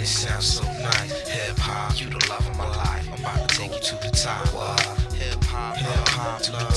it sounds so nice. Hip hop, you the love of my life. I'm about to take you to the top.